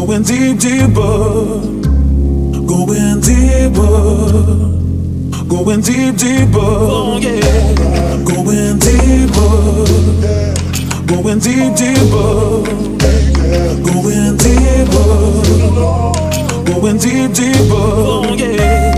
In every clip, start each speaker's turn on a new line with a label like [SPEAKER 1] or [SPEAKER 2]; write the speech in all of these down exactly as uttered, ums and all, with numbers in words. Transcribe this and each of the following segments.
[SPEAKER 1] Going deep, deeper, going deeper, going deep, deeper, oh yeah. Going deeper, going deep, deeper, going deeper, going deep, deeper, oh yeah.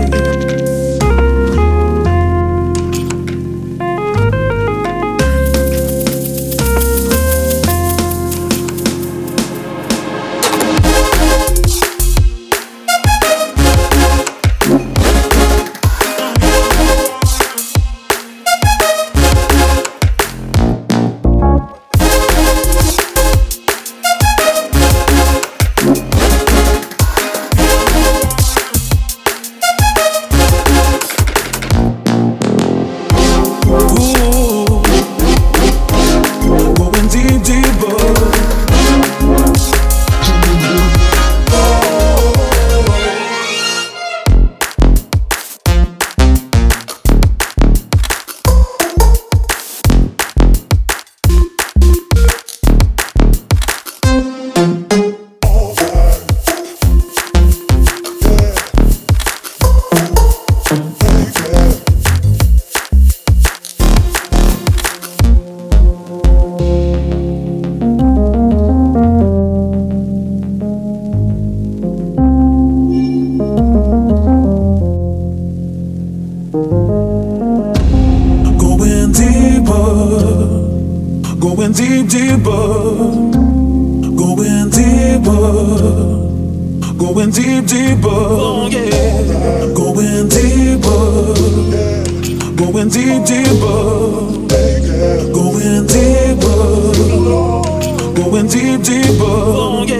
[SPEAKER 1] Going deep, deeper, going deeper, going deep, deeper, oh yeah. Going deeper, going deep, deeper, going deeper, going deep, deeper, oh yeah.